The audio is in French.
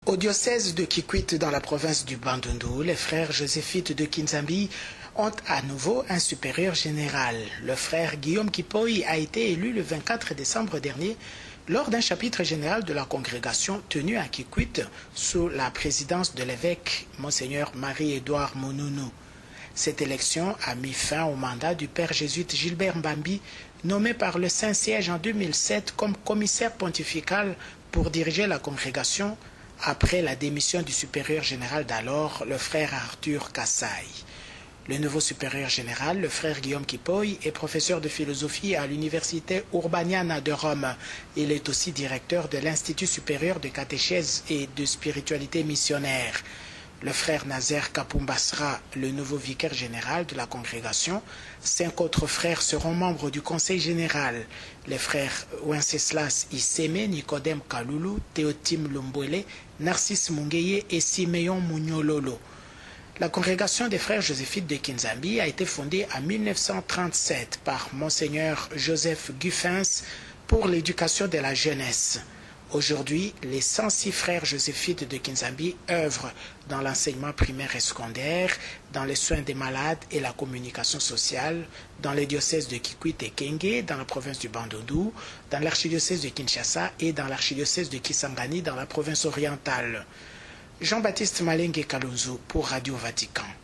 Au diocèse de Kikwit dans la province du Bandundu, les frères joséphites de Kinzambi ont à nouveau un supérieur général. Le frère Guillaume Kipoy a été élu le 24 décembre dernier lors d'un chapitre général de la congrégation tenu à Kikwit sous la présidence de l'évêque Monseigneur Marie-Édouard Mounounou. Cette élection a mis fin au mandat du père jésuite Gilbert Mbambi, nommé par le Saint-Siège en 2007 comme commissaire pontifical pour diriger la congrégation après la démission du supérieur général d'alors, le frère Arthur Kassaï. Le nouveau supérieur général, le frère Guillaume Kipoy, est professeur de philosophie à l'université Urbaniana de Rome. Il est aussi directeur de l'Institut supérieur de catéchèse et de spiritualité missionnaire. Le frère Nazer Kapumbasra, le nouveau vicaire général de la congrégation. 5 autres frères seront membres du conseil général. Les frères Wenceslas Iseme, Nicodème Kaloulou, Théotime Lumbwele, Narcisse Mungeye et Simeon Munyololo. La congrégation des frères joséphites de Kinzambi a été fondée en 1937 par Monseigneur Joseph Guffens pour l'éducation de la jeunesse. Aujourd'hui, les 106 frères joséphites de Kinzambi œuvrent dans l'enseignement primaire et secondaire, dans les soins des malades et la communication sociale, dans les diocèses de Kikwit et Kenge, dans la province du Bandundu, dans l'archidiocèse de Kinshasa et dans l'archidiocèse de Kisangani dans la province orientale. Jean-Baptiste Malenge Kalonzo pour Radio Vatican.